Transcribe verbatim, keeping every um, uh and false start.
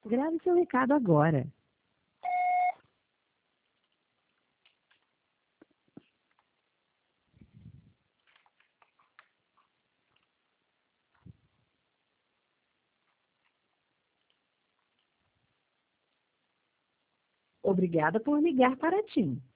Grave seu recado agora. Obrigada por ligar para a TIM.